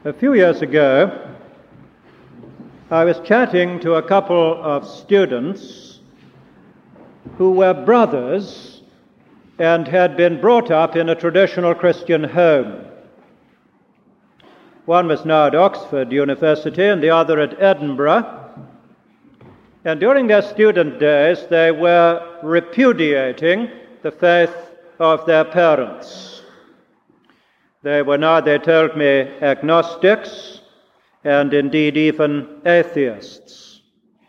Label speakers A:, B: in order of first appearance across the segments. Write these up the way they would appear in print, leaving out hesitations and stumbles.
A: A few years ago, I was chatting to a couple of students who were brothers and had been brought up in a traditional Christian home. One was now at Oxford University and the other at Edinburgh. And during their student days, they were repudiating the faith of their parents. They were now, they told me, agnostics and indeed even atheists.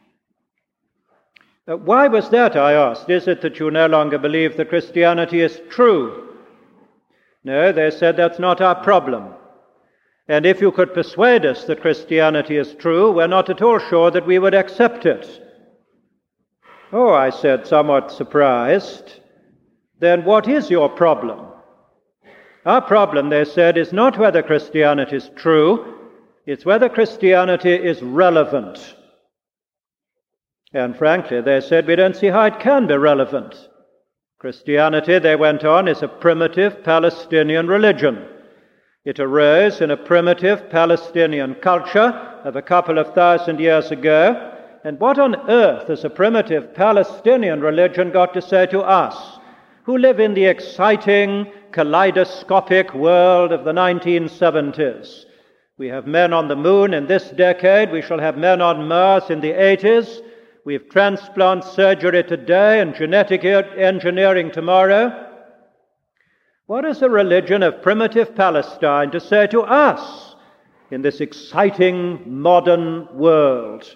A: Why was that, I asked? Is it that you no longer believe that Christianity is true? No, they said, that's not our problem. And if you could persuade us that Christianity is true, we're not at all sure that we would accept it. Oh, I said, somewhat surprised. Then what is your problem? Our problem, they said, is not whether Christianity is true, it's whether Christianity is relevant. And frankly, they said, we don't see how it can be relevant. Christianity, they went on, is a primitive Palestinian religion. It arose in a primitive Palestinian culture of a couple of thousand years ago. And what on earth has a primitive Palestinian religion got to say to us, who live in the exciting, kaleidoscopic world of the 1970s? We have men on the moon in this decade. We shall have men on Mars in the 80s. We have transplant surgery today and genetic engineering tomorrow. What is the religion of primitive Palestine to say to us in this exciting modern world?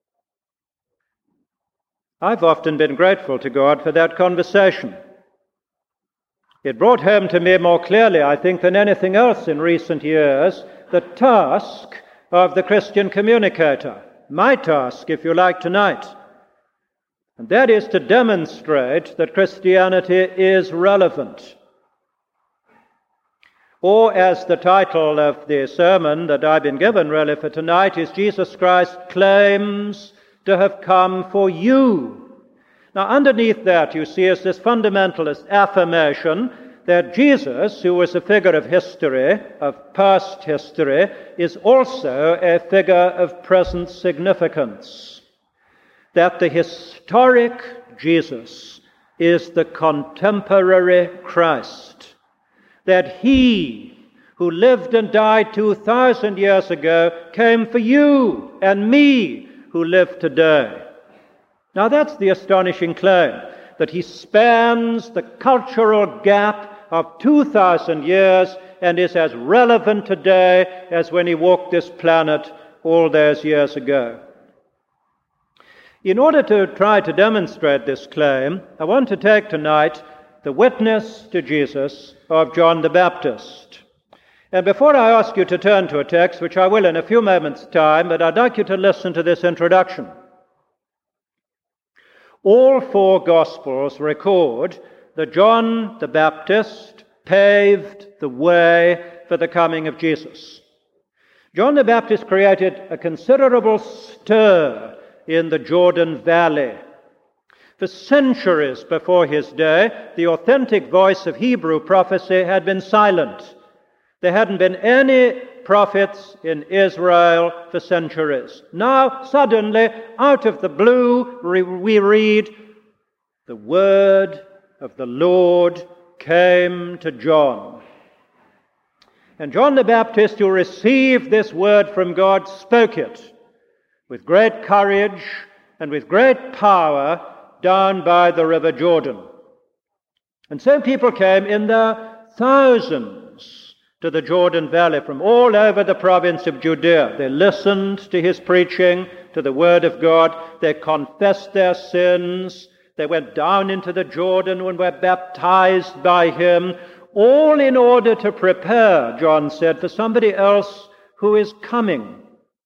A: I've often been grateful to God for that conversation. It brought home to me more clearly, I think, than anything else in recent years, the task of the Christian communicator, my task, if you like, tonight. And that is to demonstrate that Christianity is relevant. Or, as the title of the sermon that I've been given really for tonight is, Jesus Christ claims to have come for you. Now, underneath that, you see, is this fundamentalist affirmation that Jesus, who was a figure of history, of past history, is also a figure of present significance. That the historic Jesus is the contemporary Christ. That he, who lived and died 2,000 years ago, came for you and me, who live today. Now that's the astonishing claim, that he spans the cultural gap of 2,000 years and is as relevant today as when he walked this planet all those years ago. In order to try to demonstrate this claim, I want to take tonight the witness to Jesus of John the Baptist. And before I ask you to turn to a text, which I will in a few moments' time, but I'd like you to listen to this introduction. All four Gospels record that John the Baptist paved the way for the coming of Jesus. John the Baptist created a considerable stir in the Jordan Valley. For centuries before his day, the authentic voice of Hebrew prophecy had been silent. There hadn't been any prophets in Israel for centuries. Now, suddenly, out of the blue, we read, the word of the Lord came to John. And John the Baptist, who received this word from God, spoke it with great courage and with great power down by the river Jordan. And so people came in their thousands to the Jordan Valley from all over the province of Judea. They listened to his preaching, to the word of God. They confessed their sins. They went down into the Jordan and were baptized by him, all in order to prepare, John said, for somebody else who is coming.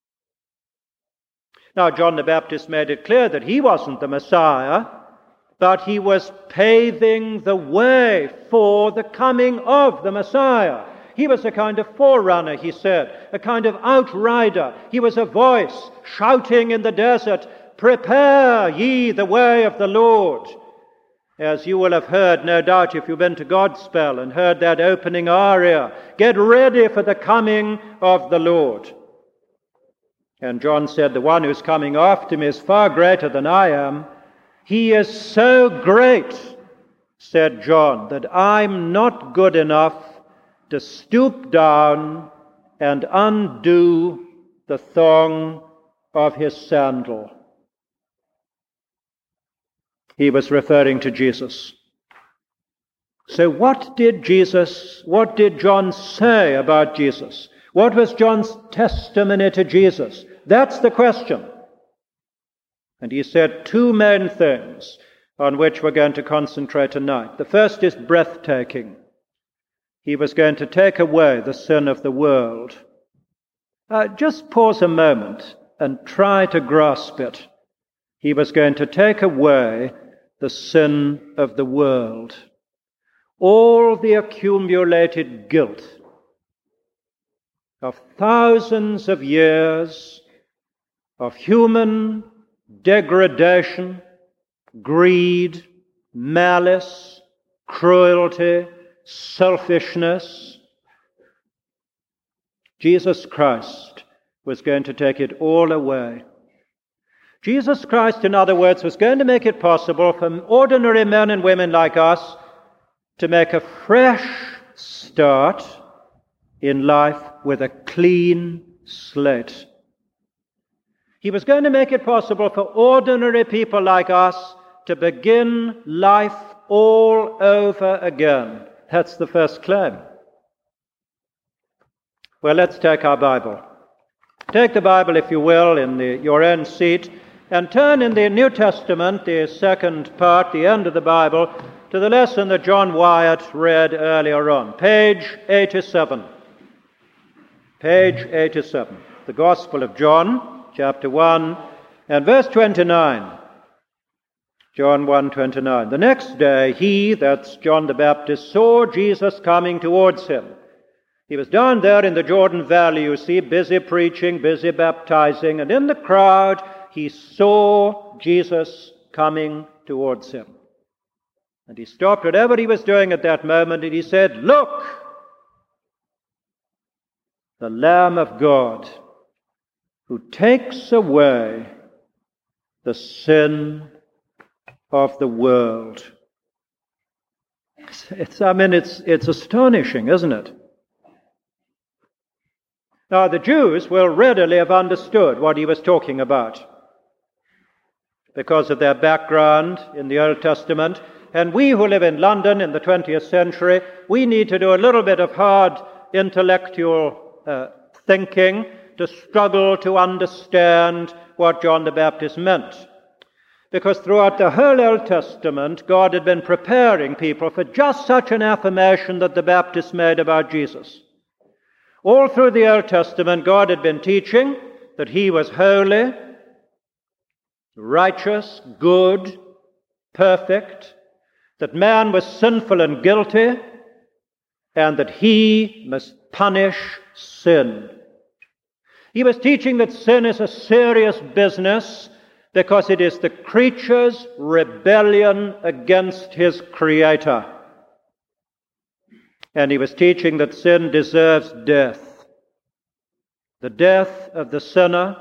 A: Now, John the Baptist made it clear that he wasn't the Messiah, but he was paving the way for the coming of the Messiah. He was a kind of forerunner, he said, a kind of outrider. He was a voice shouting in the desert, "Prepare ye the way of the Lord." As you will have heard, no doubt, if you've been to Godspell and heard that opening aria, get ready for the coming of the Lord. And John said, the one who's coming after me is far greater than I am. He is so great, said John, that I'm not good enough to stoop down and undo the thong of his sandal. He was referring to Jesus. So what did John say about Jesus? What was John's testimony to Jesus? That's the question. And he said two main things on which we're going to concentrate tonight. The first is breathtaking. He was going to take away the sin of the world. Just pause a moment and try to grasp it. He was going to take away the sin of the world. All the accumulated guilt of thousands of years of human degradation, greed, malice, cruelty, selfishness. Jesus Christ was going to take it all away. Jesus Christ, in other words, was going to make it possible for ordinary men and women like us to make a fresh start in life with a clean slate. He was going to make it possible for ordinary people like us to begin life all over again. That's the first claim. Well, let's take our Bible. Take the Bible, if you will, in your own seat, and turn in the New Testament, the second part, the end of the Bible, to the lesson that John Wyatt read earlier on. Page 87. Page 87. The Gospel of John, chapter 1, and verse 29. John 1:29. The next day he, that's John the Baptist, saw Jesus coming towards him. He was down there in the Jordan Valley, you see, busy preaching, busy baptizing, and in the crowd he saw Jesus coming towards him. And he stopped whatever he was doing at that moment, and he said, "Look, the Lamb of God, who takes away the sin of the world." It's astonishing, isn't it? Now, the Jews will readily have understood what he was talking about because of their background in the Old Testament. And we who live in London in the 20th century, we need to do a little bit of hard intellectual thinking to struggle to understand what John the Baptist meant. Because throughout the whole Old Testament, God had been preparing people for just such an affirmation that the Baptist made about Jesus. All through the Old Testament, God had been teaching that he was holy, righteous, good, perfect, that man was sinful and guilty, and that he must punish sin. He was teaching that sin is a serious business because it is the creature's rebellion against his Creator. And he was teaching that sin deserves death. The death of the sinner,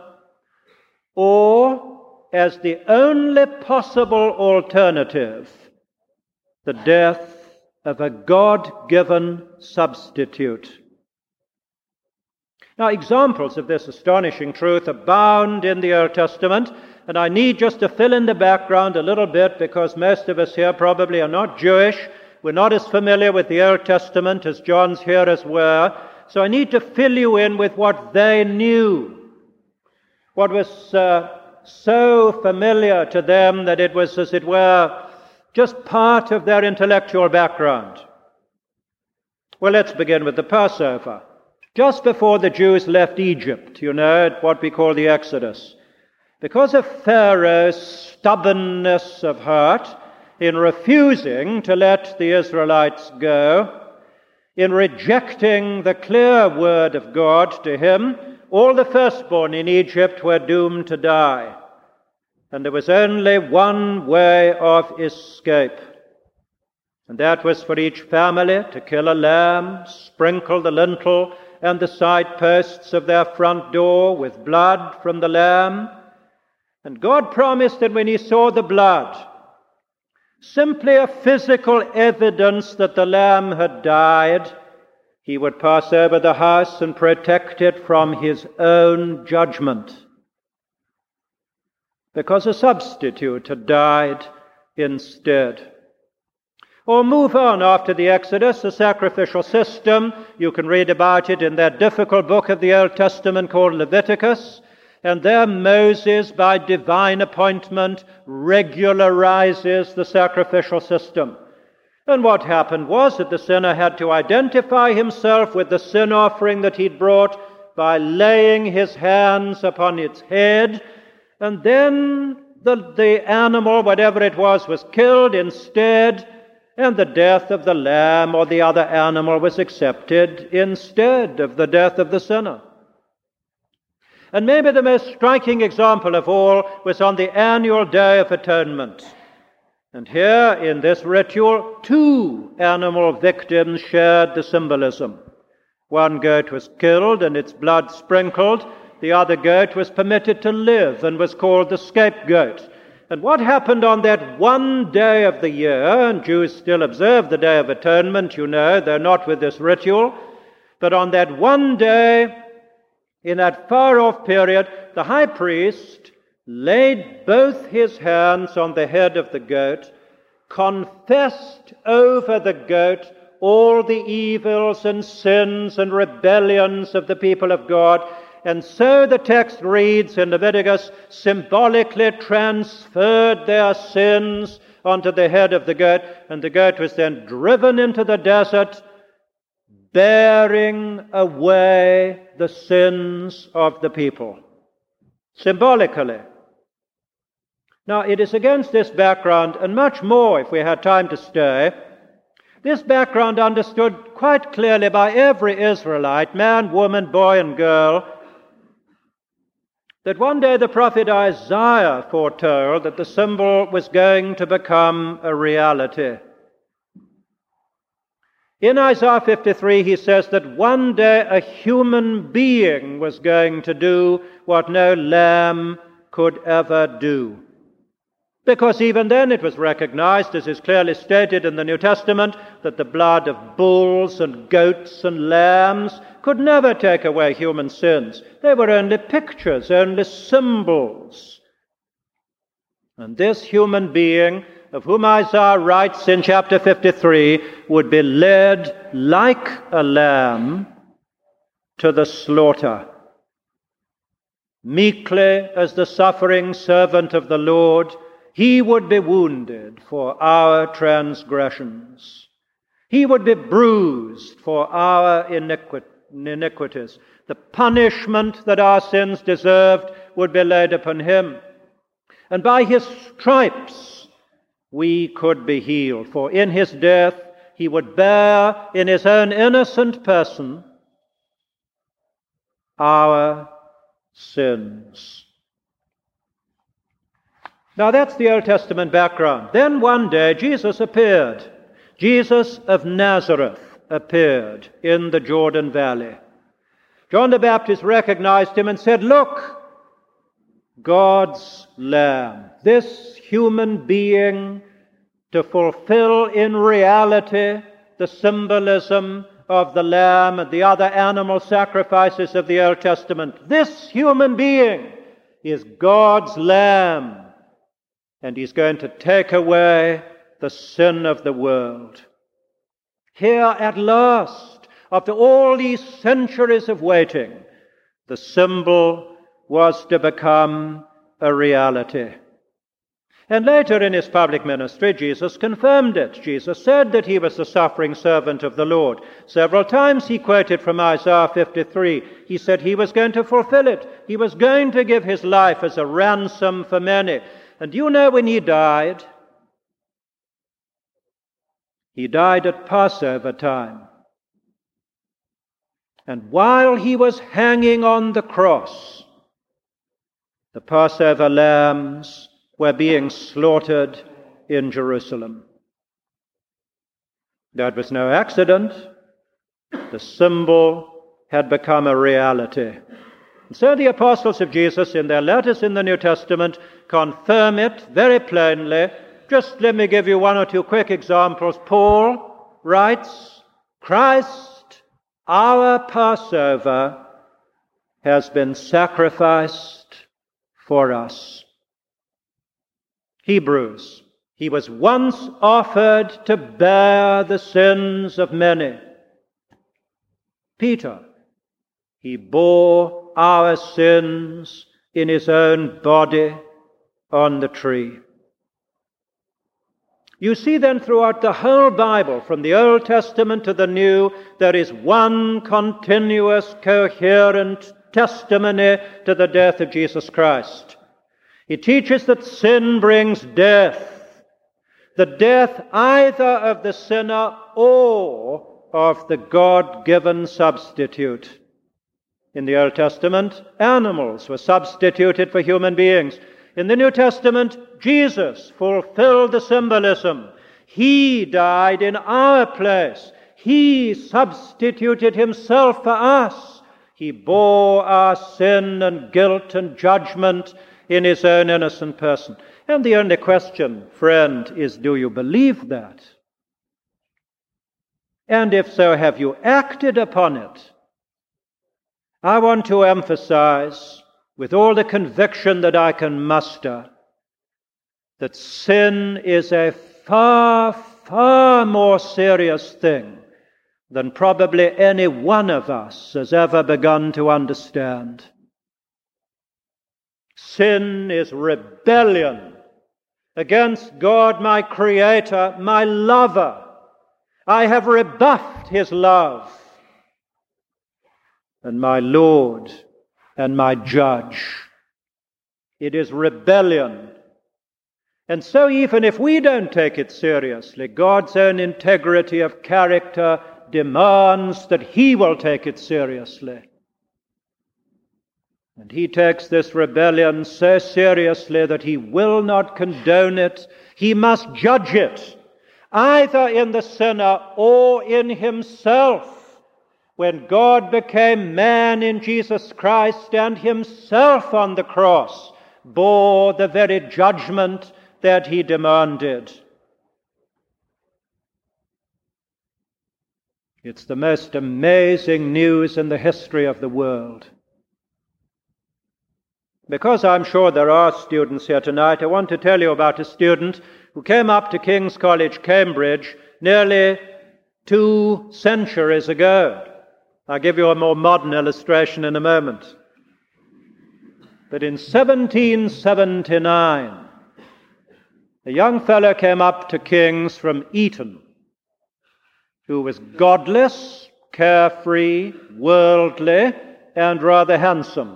A: or, as the only possible alternative, the death of a God-given substitute. Now, examples of this astonishing truth abound in the Old Testament, and I need just to fill in the background a little bit because most of us here probably are not Jewish. We're not as familiar with the Old Testament as John's hearers were, so I need to fill you in with what they knew, what was so familiar to them that it was, as it were, just part of their intellectual background. Well, let's begin with the Passover. Just before the Jews left Egypt, what we call the Exodus, because of Pharaoh's stubbornness of heart in refusing to let the Israelites go, in rejecting the clear word of God to him, all the firstborn in Egypt were doomed to die. And there was only one way of escape. And that was for each family to kill a lamb, sprinkle the lintel and the side posts of their front door with blood from the lamb. And God promised that when he saw the blood, simply a physical evidence that the lamb had died, he would pass over the house and protect it from his own judgment, because a substitute had died instead. Or move on after the Exodus, the sacrificial system. You can read about it in that difficult book of the Old Testament called Leviticus. And there Moses, by divine appointment, regularizes the sacrificial system. And what happened was that the sinner had to identify himself with the sin offering that he'd brought by laying his hands upon its head, and then the animal, whatever it was killed instead, and the death of the lamb or the other animal was accepted instead of the death of the sinner. And maybe the most striking example of all was on the annual Day of Atonement. And here in this ritual, 2 animal victims shared the symbolism. One goat was killed and its blood sprinkled. The other goat was permitted to live and was called the scapegoat. And what happened on that one day of the year, and Jews still observe the Day of Atonement, you know, they're not with this ritual, but on that one day, in that far-off period, the high priest laid both his hands on the head of the goat, confessed over the goat all the evils and sins and rebellions of the people of God, and so the text reads in Leviticus, symbolically transferred their sins onto the head of the goat, and the goat was then driven into the desert, bearing away the sins of the people. Symbolically. Now, it is against this background, and much more if we had time to stay, this background understood quite clearly by every Israelite, man, woman, boy, and girl, that one day the prophet Isaiah foretold that the symbol was going to become a reality. In Isaiah 53, he says that one day a human being was going to do what no lamb could ever do. Because even then it was recognized, as is clearly stated in the New Testament, that the blood of bulls and goats and lambs could never take away human sins. They were only pictures, only symbols. And this human being, of whom Isaiah writes in chapter 53, would be led like a lamb to the slaughter. Meekly, as the suffering servant of the Lord, he would be wounded for our transgressions. He would be bruised for our iniquities. The punishment that our sins deserved would be laid upon him. And by his stripes we could be healed. For in his death he would bear in his own innocent person our sins. Now that's the Old Testament background. Then one day Jesus appeared. Jesus of Nazareth appeared in the Jordan Valley. John the Baptist recognized him and said, "Look, God's Lamb, this human being to fulfill in reality the symbolism of the lamb and the other animal sacrifices of the Old Testament. This human being is God's Lamb, and he's going to take away the sin of the world." Here at last, after all these centuries of waiting, the symbol was to become a reality. And later in his public ministry, Jesus confirmed it. Jesus said that he was the suffering servant of the Lord. Several times he quoted from Isaiah 53. He said he was going to fulfill it. He was going to give his life as a ransom for many. And you know when he died? He died at Passover time. And while he was hanging on the cross, the Passover lambs were being slaughtered in Jerusalem. That was no accident. The symbol had become a reality. And so the apostles of Jesus in their letters in the New Testament confirm it very plainly. Just let me give you one or two quick examples. Paul writes, Christ, our Passover, has been sacrificed for us. Hebrews, he was once offered to bear the sins of many. Peter, he bore our sins in his own body on the tree. You see then throughout the whole Bible, from the Old Testament to the New, there is one continuous, coherent testimony to the death of Jesus Christ. He teaches that sin brings death, the death either of the sinner or of the God-given substitute. In the Old Testament, animals were substituted for human beings. In the New Testament, Jesus fulfilled the symbolism. He died in our place. He substituted himself for us. He bore our sin and guilt and judgment in his own innocent person. And the only question, friend, is, do you believe that? And if so, have you acted upon it? I want to emphasize, with all the conviction that I can muster, that sin is a far, far more serious thing than probably any one of us has ever begun to understand. Sin is rebellion against God, my Creator, my lover. I have rebuffed his love, and my Lord and my Judge. It is rebellion. And so even if we don't take it seriously, God's own integrity of character demands that he will take it seriously. And he takes this rebellion so seriously that he will not condone it. He must judge it, either in the sinner or in himself. When God became man in Jesus Christ and himself on the cross bore the very judgment that he demanded. It's the most amazing news in the history of the world. Because I'm sure there are students here tonight, I want to tell you about a student who came up to King's College, Cambridge, nearly 2 centuries ago. I'll give you a more modern illustration in a moment. But in 1779, a young fellow came up to King's from Eton, who was godless, carefree, worldly, and rather handsome.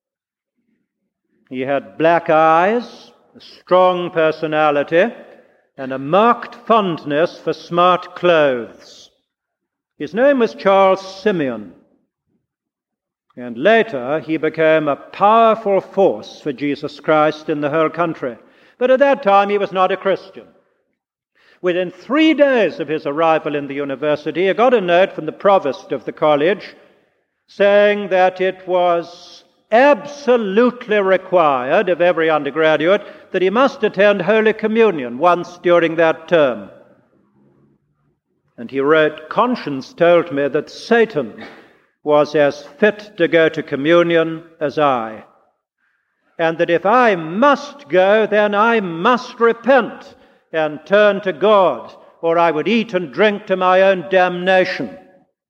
A: He had black eyes, a strong personality, and a marked fondness for smart clothes. His name was Charles Simeon, and later he became a powerful force for Jesus Christ in the whole country. But at that time he was not a Christian. Within 3 days of his arrival in the university, he got a note from the provost of the college saying that it was absolutely required of every undergraduate that he must attend Holy Communion once during that term. And he wrote, "Conscience told me that Satan was as fit to go to communion as I, and that if I must go, then I must repent and turn to God, or I would eat and drink to my own damnation."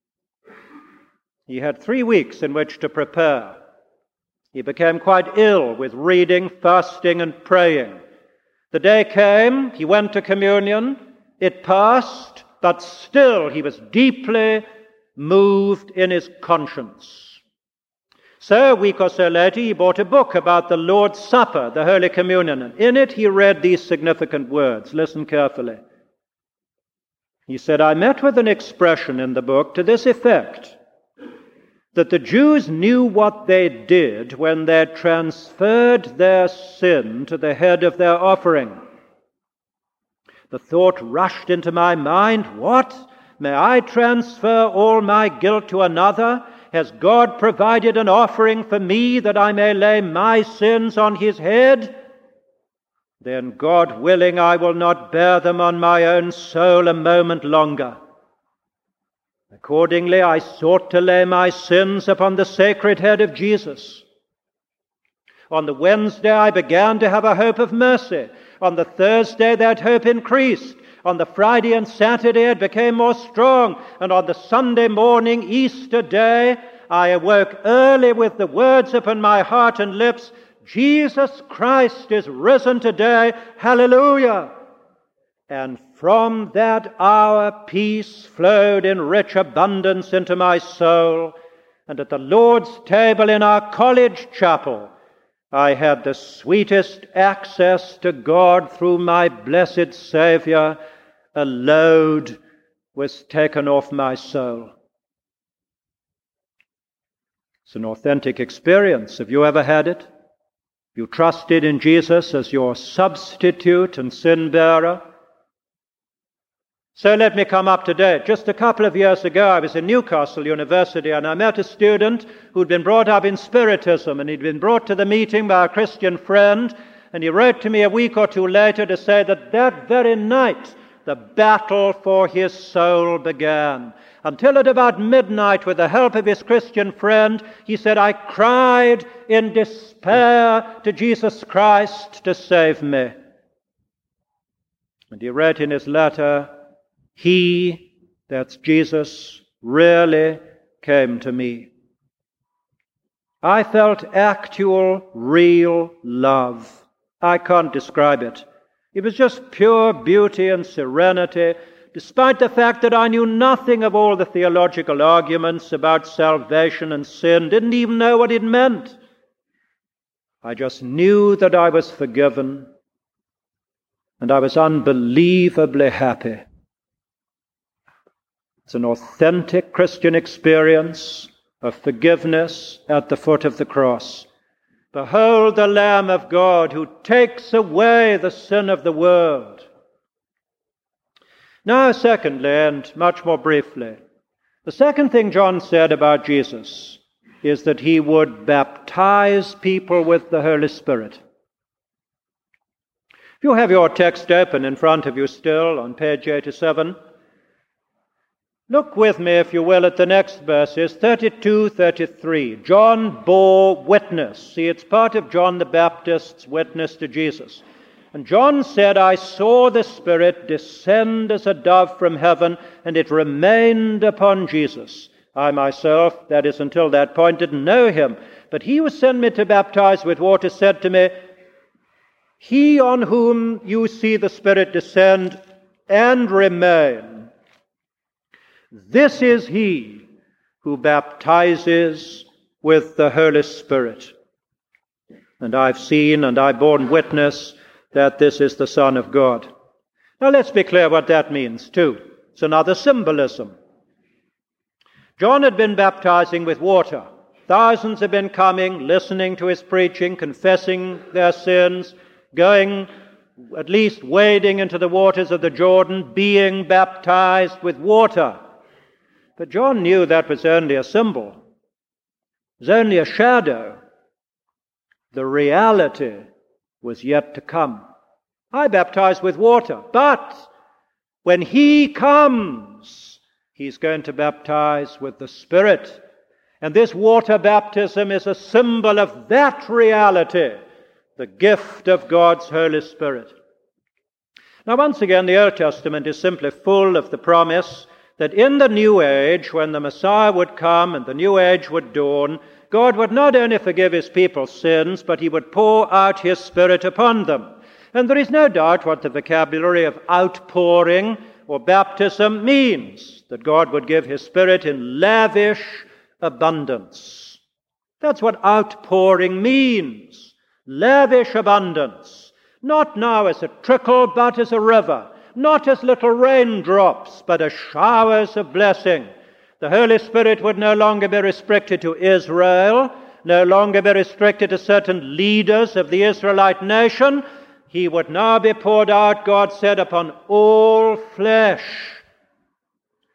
A: He had 3 weeks in which to prepare. He became quite ill with reading, fasting, and praying. The day came, he went to communion, it passed, but still he was deeply moved in his conscience. So a week or so later he bought a book about the Lord's Supper, the Holy Communion, and in it he read these significant words. Listen carefully. He said, "I met with an expression in the book to this effect, that the Jews knew what they did when they transferred their sin to the head of their offering. The thought rushed into my mind, what? May I transfer all my guilt to another? Has God provided an offering for me that I may lay my sins on his head? Then, God willing, I will not bear them on my own soul a moment longer. Accordingly, I sought to lay my sins upon the sacred head of Jesus. On the Wednesday, I began to have a hope of mercy. On the Thursday, that hope increased. On the Friday and Saturday, it became more strong. And on the Sunday morning, Easter day, I awoke early with the words upon my heart and lips, Jesus Christ is risen today. Hallelujah! And from that hour, peace flowed in rich abundance into my soul. And at the Lord's table in our college chapel, I had the sweetest access to God through my blessed Savior. A load was taken off my soul. It's an authentic experience. Have you ever had it? You trusted in Jesus as your substitute and sin bearer? So let me come up to date. Just a couple of years ago, I was in Newcastle University, and I met a student who'd been brought up in Spiritism, and he'd been brought to the meeting by a Christian friend, and he wrote to me a week or two later to say that that very night, the battle for his soul began. Until at about midnight, with the help of his Christian friend, he said, I cried in despair to Jesus Christ to save me. And he wrote in his letter, He, that's Jesus, really came to me. I felt actual, real love. I can't describe it. It was just pure beauty and serenity, despite the fact that I knew nothing of all the theological arguments about salvation and sin, didn't even know what it meant. I just knew that I was forgiven, and I was unbelievably happy. It's an authentic Christian experience of forgiveness at the foot of the cross. Behold the Lamb of God who takes away the sin of the world. Now, secondly, and much more briefly, the second thing John said about Jesus is that he would baptize people with the Holy Spirit. If you have your text open in front of you still on page 87, look with me, if you will, at the next verses, 32, 33. John bore witness. See, it's part of John the Baptist's witness to Jesus. And John said, I saw the Spirit descend as a dove from heaven, and it remained upon Jesus. I myself, that is until that point, didn't know him. But he who sent me to baptize with water said to me, He on whom you see the Spirit descend and remain, this is he who baptizes with the Holy Spirit. And I've seen and I've borne witness that this is the Son of God. Now let's be clear what that means too. It's another symbolism. John had been baptizing with water. Thousands have been coming, listening to his preaching, confessing their sins, going, at least wading into the waters of the Jordan, being baptized with water. But John knew that was only a symbol. It was only a shadow. The reality was yet to come. I baptize with water, but when he comes, he's going to baptize with the Spirit. And this water baptism is a symbol of that reality, the gift of God's Holy Spirit. Now, once again, the Old Testament is simply full of the promise that in the new age, when the Messiah would come and the new age would dawn, God would not only forgive his people's sins, but he would pour out his Spirit upon them. And there is no doubt what the vocabulary of outpouring or baptism means, that God would give his Spirit in lavish abundance. That's what outpouring means. Lavish abundance. Not now as a trickle, but as a river. Not as little raindrops, but as showers of blessing. The Holy Spirit would no longer be restricted to Israel, no longer be restricted to certain leaders of the Israelite nation. He would now be poured out, God said, upon all flesh.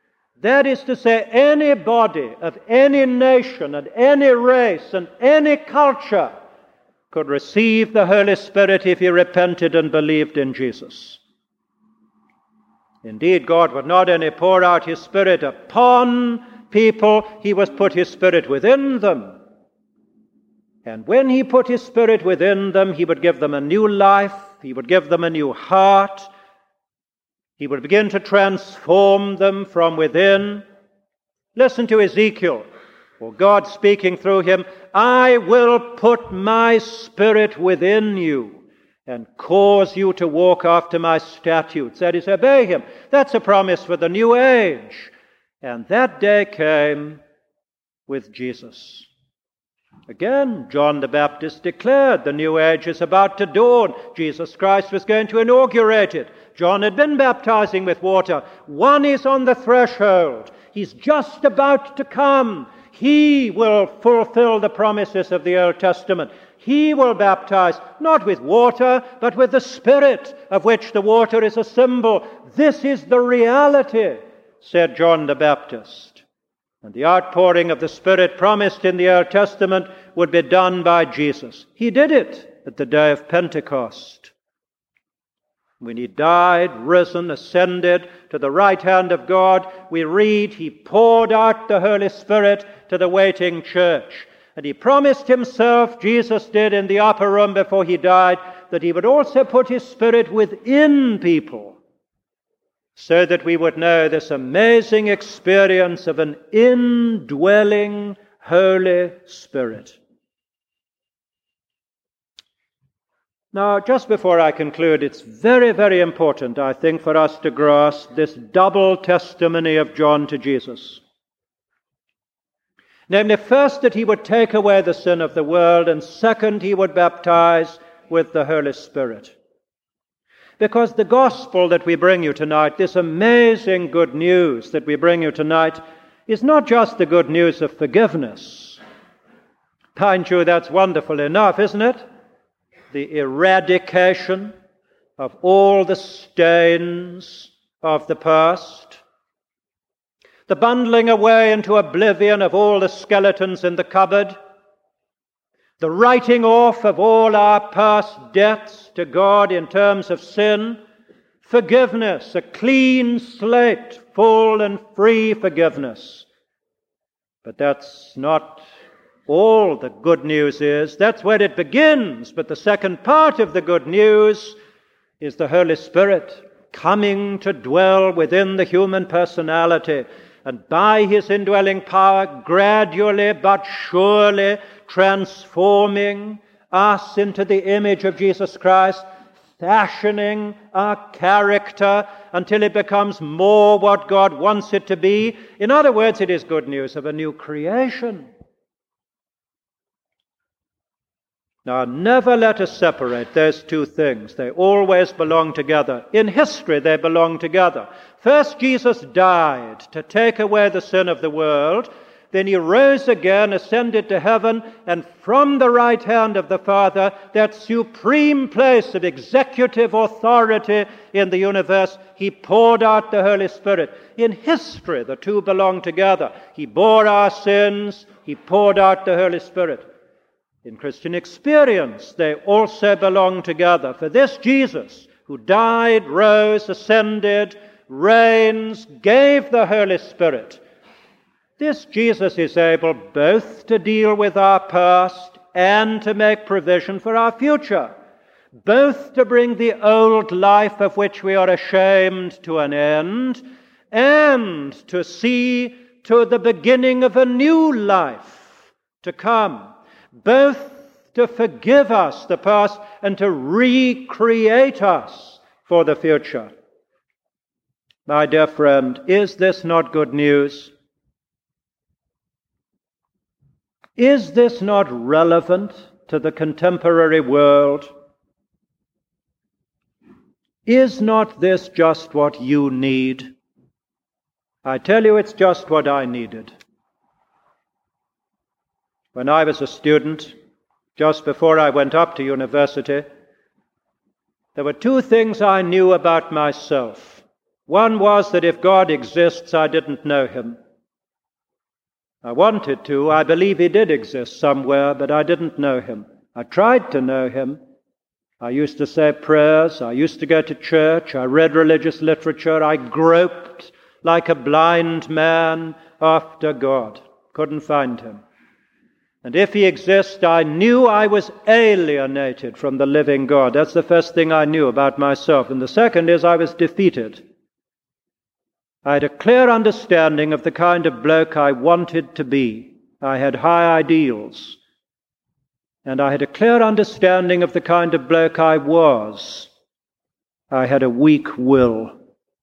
A: That is to say, anybody of any nation and any race and any culture could receive the Holy Spirit if he repented and believed in Jesus. Indeed, God would not only pour out his Spirit upon people, he would put his Spirit within them. And when he put his Spirit within them, he would give them a new life, he would give them a new heart, he would begin to transform them from within. Listen to Ezekiel, or God speaking through him, I will put my Spirit within you and cause you to walk after my statutes. That is, obey him. That's a promise for the new age. And that day came with Jesus. Again, John the Baptist declared the new age is about to dawn. Jesus Christ was going to inaugurate it. John had been baptizing with water. One is on the threshold. He's just about to come. He will fulfill the promises of the Old Testament. He will baptize not with water, but with the Spirit, of which the water is a symbol. This is the reality, said John the Baptist. And the outpouring of the Spirit promised in the Old Testament would be done by Jesus. He did it at the day of Pentecost. When he died, risen, ascended to the right hand of God, we read he poured out the Holy Spirit to the waiting church. And he promised himself, Jesus did in the upper room before he died, that he would also put his Spirit within people, so that we would know this amazing experience of an indwelling Holy Spirit. Now, just before I conclude, it's very, very important, I think, for us to grasp this double testimony of John to Jesus. Namely, first, that he would take away the sin of the world, and second, he would baptize with the Holy Spirit. Because the gospel that we bring you tonight, this amazing good news that we bring you tonight, is not just the good news of forgiveness. Mind you, that's wonderful enough, isn't it? The eradication of all the stains of the past, the bundling away into oblivion of all the skeletons in the cupboard, the writing off of all our past debts to God in terms of sin, forgiveness, a clean slate, full and free forgiveness. But that's not all the good news is. That's where it begins. But the second part of the good news is the Holy Spirit coming to dwell within the human personality, and by his indwelling power, gradually but surely transforming us into the image of Jesus Christ, fashioning our character until it becomes more what God wants it to be. In other words, it is good news of a new creation. Now, never let us separate those two things. They always belong together. In history, they belong together. First, Jesus died to take away the sin of the world. Then he rose again, ascended to heaven, and from the right hand of the Father, that supreme place of executive authority in the universe, he poured out the Holy Spirit. In history, the two belong together. He bore our sins, he poured out the Holy Spirit. In Christian experience, they also belong together. For this Jesus, who died, rose, ascended, reigns, gave the Holy Spirit, this Jesus is able both to deal with our past and to make provision for our future, both to bring the old life of which we are ashamed to an end, and to see to the beginning of a new life to come, both to forgive us the past and to recreate us for the future. My dear friend, is this not good news? Is this not relevant to the contemporary world? Is not this just what you need? I tell you, it's just what I needed. When I was a student, just before I went up to university, there were two things I knew about myself. One was that if God exists, I didn't know him. I wanted to. I believe he did exist somewhere, but I didn't know him. I tried to know him. I used to say prayers. I used to go to church. I read religious literature. I groped like a blind man after God. Couldn't find him. And if he exists, I knew I was alienated from the living God. That's the first thing I knew about myself. And the second is I was defeated. I had a clear understanding of the kind of bloke I wanted to be. I had high ideals. And I had a clear understanding of the kind of bloke I was. I had a weak will.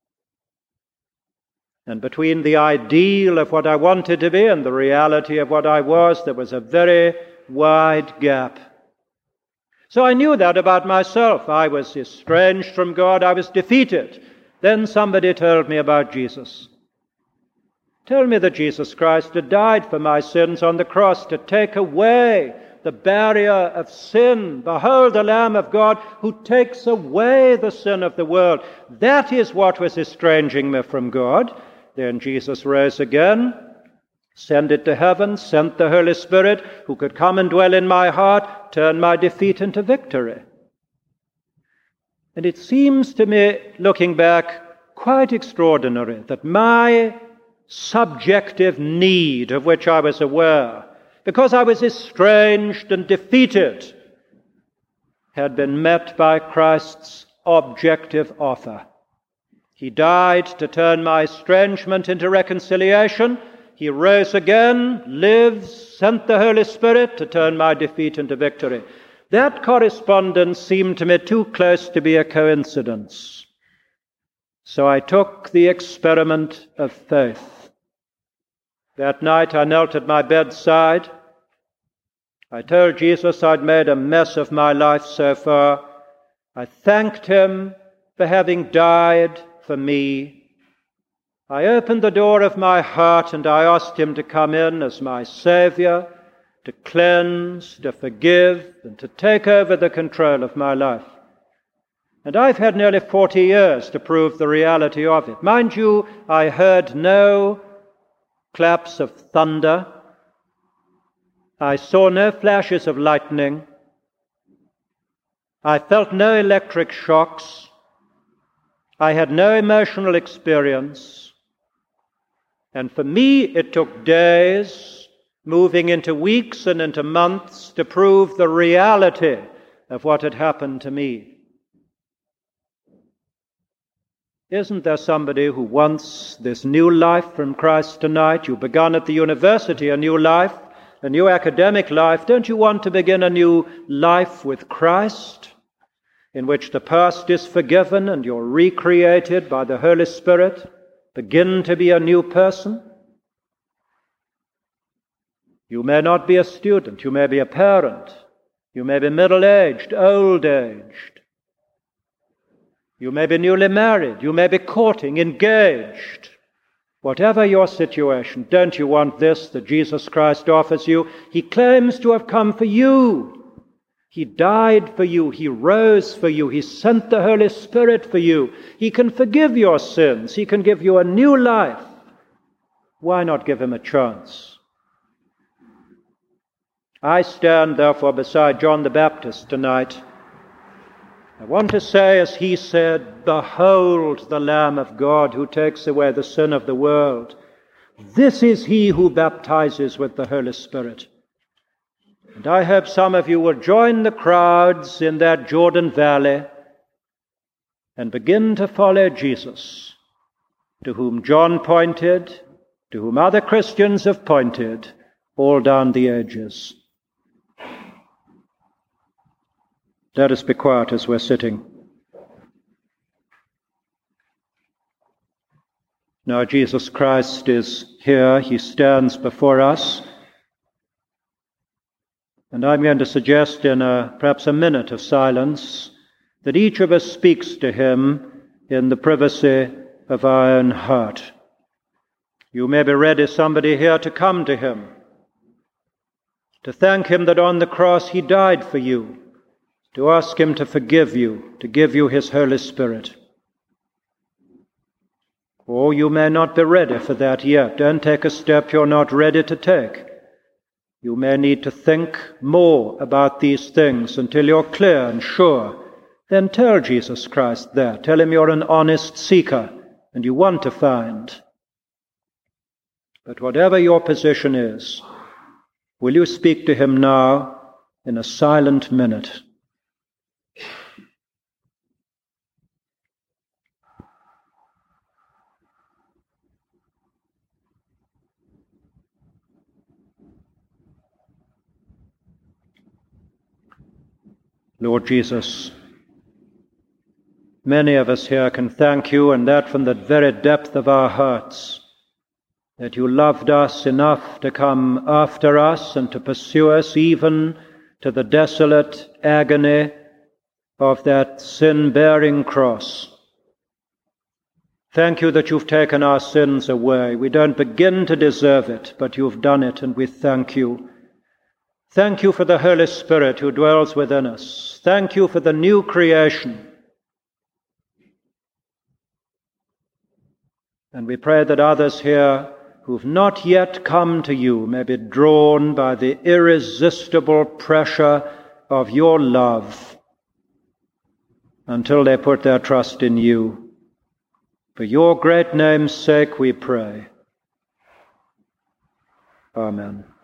A: And between the ideal of what I wanted to be and the reality of what I was, there was a very wide gap. So I knew that about myself. I was estranged from God. I was defeated. Then somebody told me about Jesus. Told me that Jesus Christ had died for my sins on the cross to take away the barrier of sin. Behold the Lamb of God who takes away the sin of the world. That is what was estranging me from God. Then Jesus rose again, ascended to heaven, sent the Holy Spirit who could come and dwell in my heart, turn my defeat into victory. And it seems to me, looking back, quite extraordinary that my subjective need, of which I was aware, because I was estranged and defeated, had been met by Christ's objective offer. He died to turn my estrangement into reconciliation. He rose again, lives, sent the Holy Spirit to turn my defeat into victory. That correspondence seemed to me too close to be a coincidence. So I took the experiment of faith. That night I knelt at my bedside. I told Jesus I'd made a mess of my life so far. I thanked him for having died for me. I opened the door of my heart and I asked him to come in as my Savior, to cleanse, to forgive, and to take over the control of my life. And I've had nearly 40 years to prove the reality of it. Mind you, I heard no claps of thunder. I saw no flashes of lightning. I felt no electric shocks. I had no emotional experience. And for me, it took days, moving into weeks and into months, to prove the reality of what had happened to me. Isn't there somebody who wants this new life from Christ tonight? You've begun at the university a new life, a new academic life. Don't you want to begin a new life with Christ, in which the past is forgiven and you're recreated by the Holy Spirit? Begin to be a new person. You may not be a student. You may be a parent. You may be middle-aged, old-aged. You may be newly married. You may be courting, engaged. Whatever your situation, don't you want this that Jesus Christ offers you? He claims to have come for you. He died for you. He rose for you. He sent the Holy Spirit for you. He can forgive your sins. He can give you a new life. Why not give him a chance? I stand, therefore, beside John the Baptist tonight. I want to say, as he said, "Behold the Lamb of God who takes away the sin of the world. This is he who baptizes with the Holy Spirit." And I hope some of you will join the crowds in that Jordan Valley and begin to follow Jesus, to whom John pointed, to whom other Christians have pointed, all down the ages. Let us be quiet as we're sitting. Now Jesus Christ is here. He stands before us. And I'm going to suggest in perhaps a minute of silence that each of us speaks to him in the privacy of our own heart. You may be ready, somebody here, to come to him, to thank him that on the cross he died for you, to ask him to forgive you, to give you his Holy Spirit. Or you may not be ready for that yet. Don't take a step you're not ready to take. You may need to think more about these things until you're clear and sure. Then tell Jesus Christ that. Tell him you're an honest seeker and you want to find. But whatever your position is, will you speak to him now in a silent minute? Lord Jesus, many of us here can thank you, and that from the very depth of our hearts, that you loved us enough to come after us and to pursue us even to the desolate agony of that sin-bearing cross. Thank you that you've taken our sins away. We don't begin to deserve it, but you've done it, and we thank you. Thank you for the Holy Spirit who dwells within us. Thank you for the new creation. And we pray that others here who've not yet come to you may be drawn by the irresistible pressure of your love until they put their trust in you. For your great name's sake we pray. Amen.